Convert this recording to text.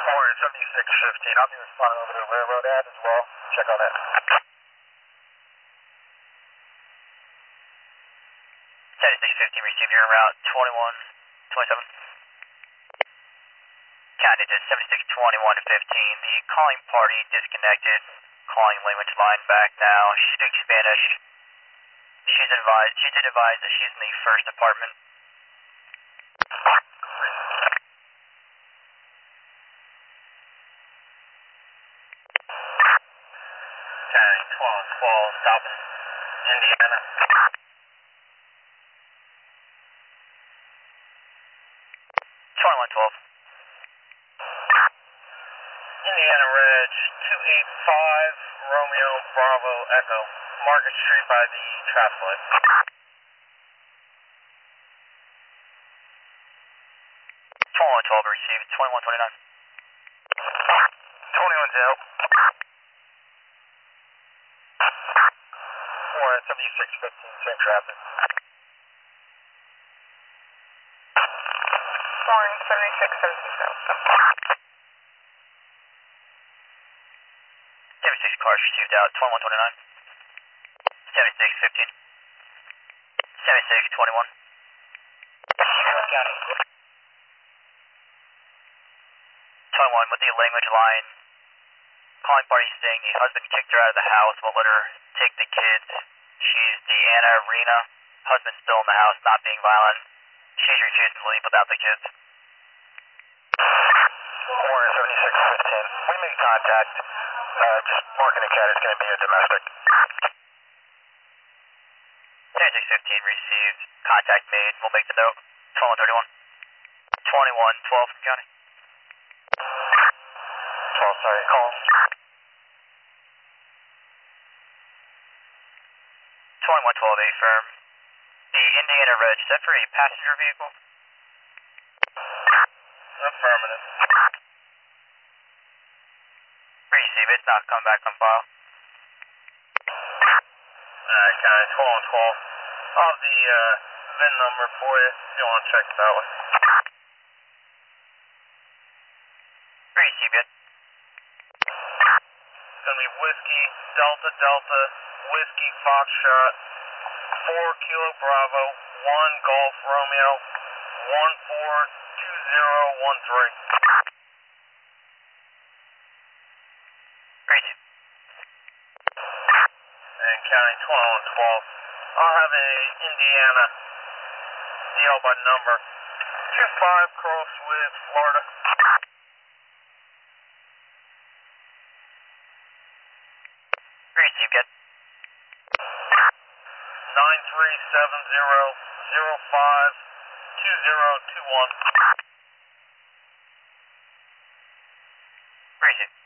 Warren 7615, I'll be responding over to the railroad ad as well. Check on that. Received your route 2127. County to 7621 to 15. The calling party disconnected. Calling language line back now. She speaks Spanish. She did advise that she's in the first apartment. County 1212, South Indiana. 2112. Indiana Reg 285, Romeo Bravo Echo, Market Street by the traffic light. 2112 received 2129. 21 Warren 7615, same traffic. Warren 7617. 76 cars received out 2129. 7615. 7621. County. 21 with the language line. Calling party saying the husband kicked her out of the house, won't let her take the kids. She's Deanna Rena. Husband's still in the house, not being violent. She's refusing to leave without the kids. Warren 7615. We made contact. Just marking the cat is going to be a domestic. 7615 received. Contact made. We'll make the note. 2131. 2112 from county. 12, sorry, call. 2112 A firm. The Indiana Reg, is that for a passenger vehicle? Affirmative. Receive, it's not come back on file. Alright, County 1212. I'll have the VIN number for you if you want to check it that way. Receive it. It's going to be Whiskey Delta Delta Whiskey Foxtrot 4 Kilo Bravo 1 Golf Romeo 142013. Receive. And County 2112. I'll have a Indiana DL by number 25 cross with Florida. Receive, good. 9370052021. Receive.